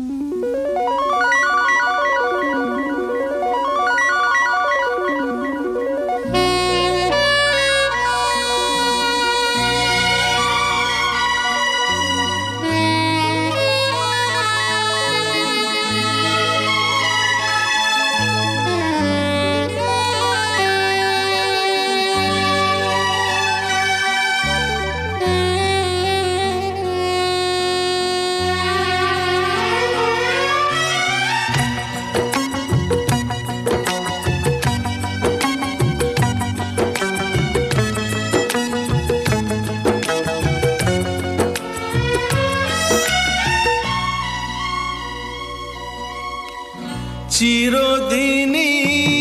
চিরদিনই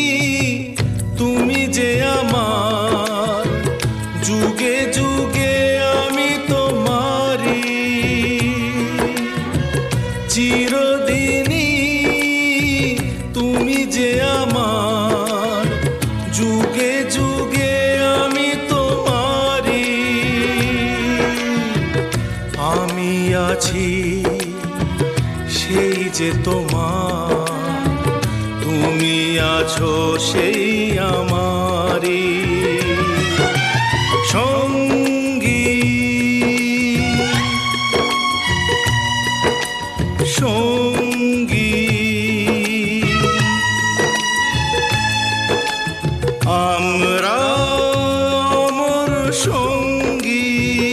তুমি যে আমার, যুগে যুগে আমি তোমারি। চিরদিনই তুমি যে আমার, যুগে যুগে আমি তোমারি। আমি আছি সেই যে তোমার, তুমি আছো সেই আমারি সঙ্গী। সঙ্গী আমরা অমর সঙ্গী।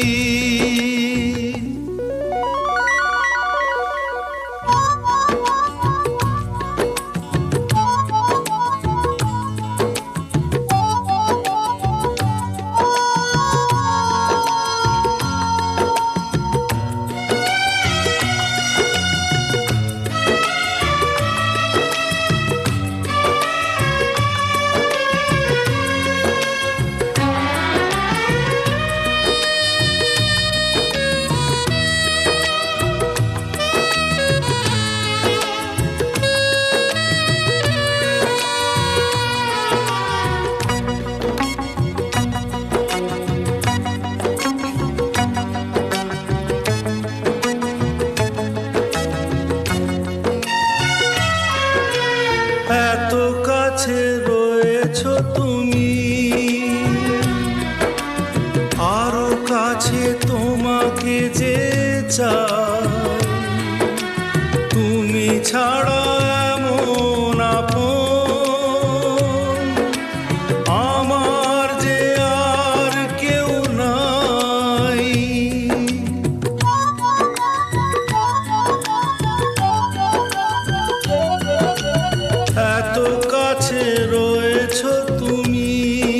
এত কাছে রয়েছো তুমি, আরো কাছে তোমাকে যে চাই। তুমি ছাড়া এমন আপন আমার যে আর কেউ নাই। এত কাছে রয়েছো তুমি,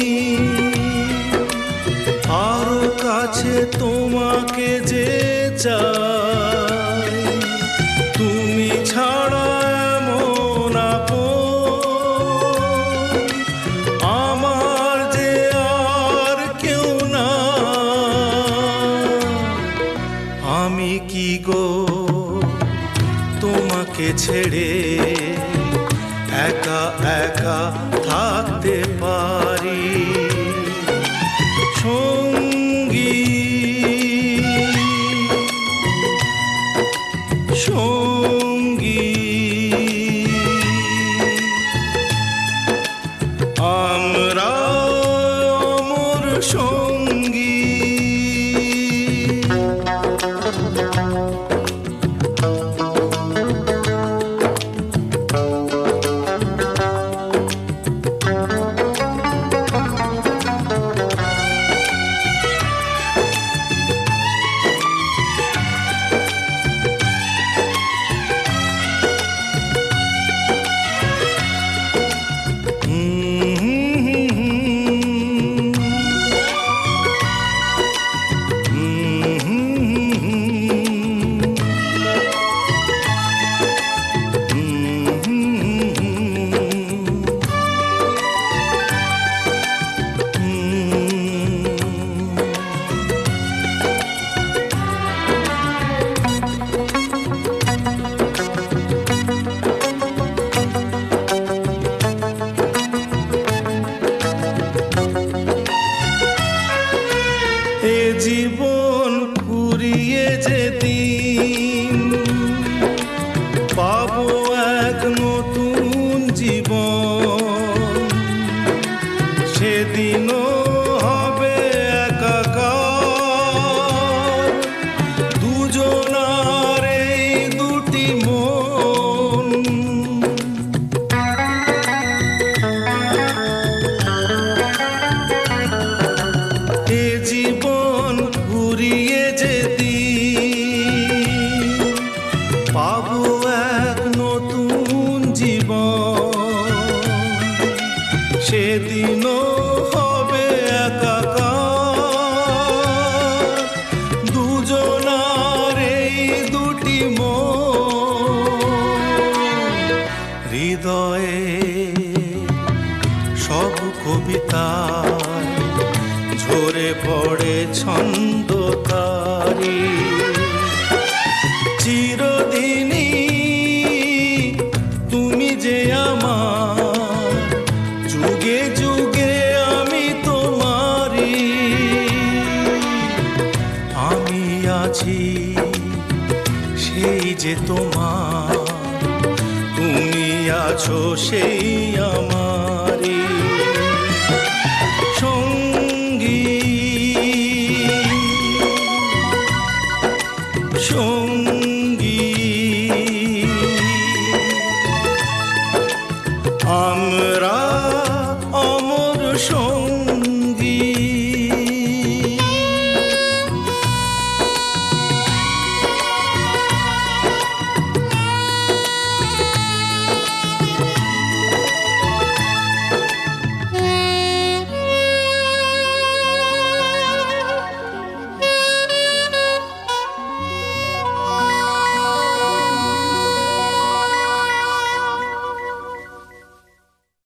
আরো কাছে তোমাকে যে চাই। তুমি ছাড়া এমন আপন আমার যে আর কেউ না। আমি কি গো তোমাকে ছেড়ে একা একা থাকতে পারি সঙ্গী। সঙ্গী আমরা অমর সঙ্গী। এ জীবন ফুরিয়ে যেদিন কবিতায় ঝরে পড়ে ছন্দ তারি। চিরদিনই তুমি যে আমার, যুগে যুগে আমি তোমারি। আমি আছি সেই যে তোমার, তুমি আছো সেই আমার।